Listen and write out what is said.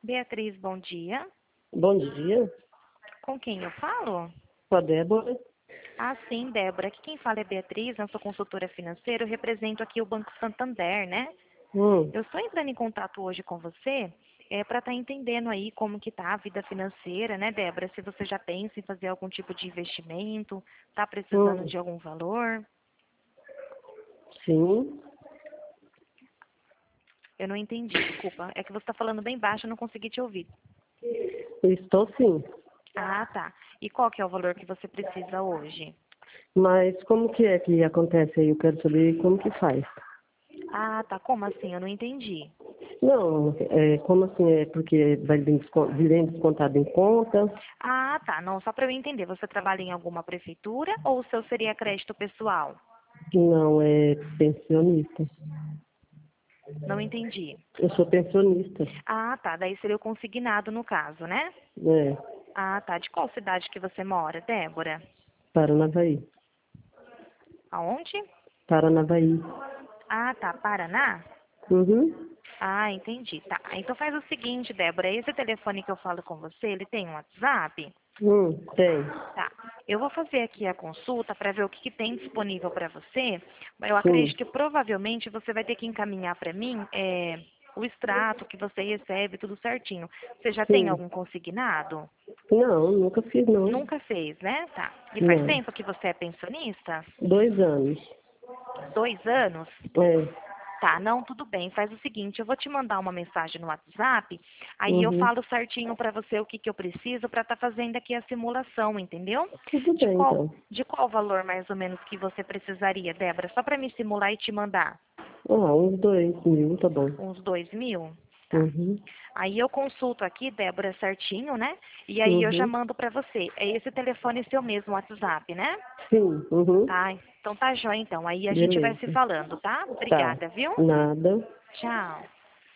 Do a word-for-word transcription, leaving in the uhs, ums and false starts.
Beatriz, bom dia. Bom dia, Com quem eu falo? com a Débora. Ah, sim, Débora. Aqui quem fala é Beatriz, eu sou consultora financeira, eu represento aqui o Banco Santander, né? Hum, Eu estou entrando em contato hoje com você é, para estar entendendo aí como que tá a vida financeira, né, Débora? Se você já pensa em fazer algum tipo de investimento, está precisando hum, de algum valor. sim, Eu não entendi, desculpa. É que você está falando bem baixo, eu não consegui te ouvir. eu estou sim. Ah, tá. E qual que é o valor que você precisa hoje? Mas como que é que acontece aí? Eu quero saber como que faz. Ah, tá. Como assim? Eu não entendi. Não, é, como assim? É porque vai vir desco- vir descontado em conta? Ah, tá. Não, só para eu entender, você trabalha em alguma prefeitura ou o seu seria crédito pessoal? Não, é pensionista. Não entendi. Eu sou pensionista. Ah, tá. Daí seria o consignado no caso, né? É, Ah, tá. De qual cidade que você mora, Débora? Paranavaí. Aonde? Paranavaí. Ah, tá. Paraná? Uhum. Ah, entendi. Tá. Então faz o seguinte, Débora. Esse telefone que eu falo com você, ele tem um WhatsApp? Hum, tem. Tá. Eu vou fazer aqui a consulta para ver o que, que tem disponível para você. Eu Sim. acredito que provavelmente você vai ter que encaminhar para mim é, o extrato que você recebe, tudo certinho. Você já tem Sim. algum consignado? Não, nunca fiz não. Nunca fez, né? Tá. E faz Não. tempo que você é pensionista? Dois anos. Dois anos? É. Tá, não, tudo bem. Faz o seguinte, eu vou te mandar uma mensagem no WhatsApp, aí eu Uhum. falo certinho para você o que, que eu preciso para estar fazendo aqui a simulação, entendeu? Tudo De bem, qual, então. de qual valor mais ou menos que você precisaria, Débora? Só para me simular e te mandar. Ah, uns dois mil, tá bom. Uns dois mil? Tá. Uhum, Aí eu consulto aqui, Débora, certinho, né? E aí eu já uhum. mando para você. É esse telefone seu mesmo, WhatsApp, né? Sim, uhum. Tá, então tá jóia então. Aí a gente vai se Beleza. falando, tá? Tá. Obrigada, viu? Nada. Tchau.